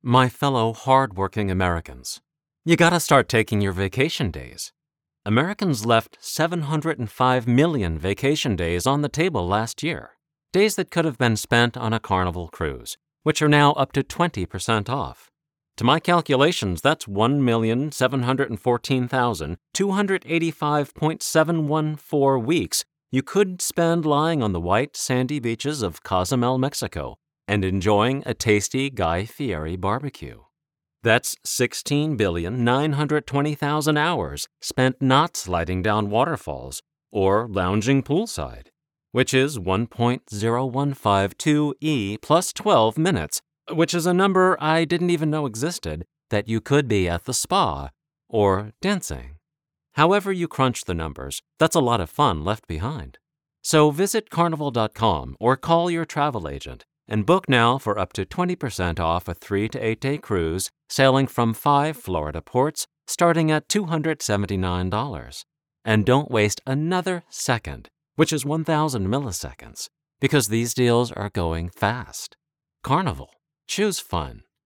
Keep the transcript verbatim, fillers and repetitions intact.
My fellow hard-working Americans, you gotta start taking your vacation days. Americans left seven hundred five million vacation days on the table last year, days that could have been spent on a Carnival cruise, which are now up to twenty percent off. To my calculations, that's one million seven hundred fourteen thousand two hundred eighty-five point seven one four weeks you could spend lying on the white, sandy beaches of Cozumel, Mexico, and enjoying a tasty Guy Fieri barbecue. That's sixteen billion nine hundred twenty thousand hours spent not sliding down waterfalls or lounging poolside, which is one point zero one five two E plus twelve minutes, which is a number I didn't even know existed, that you could be at the spa or dancing. However you crunch the numbers, that's a lot of fun left behind. So visit carnival dot com or call your travel agent and book now for up to twenty percent off a three to eight day cruise sailing from five Florida ports starting at two hundred seventy-nine dollars. And don't waste another second, which is one thousand milliseconds, because these deals are going fast. Carnival. Choose fun.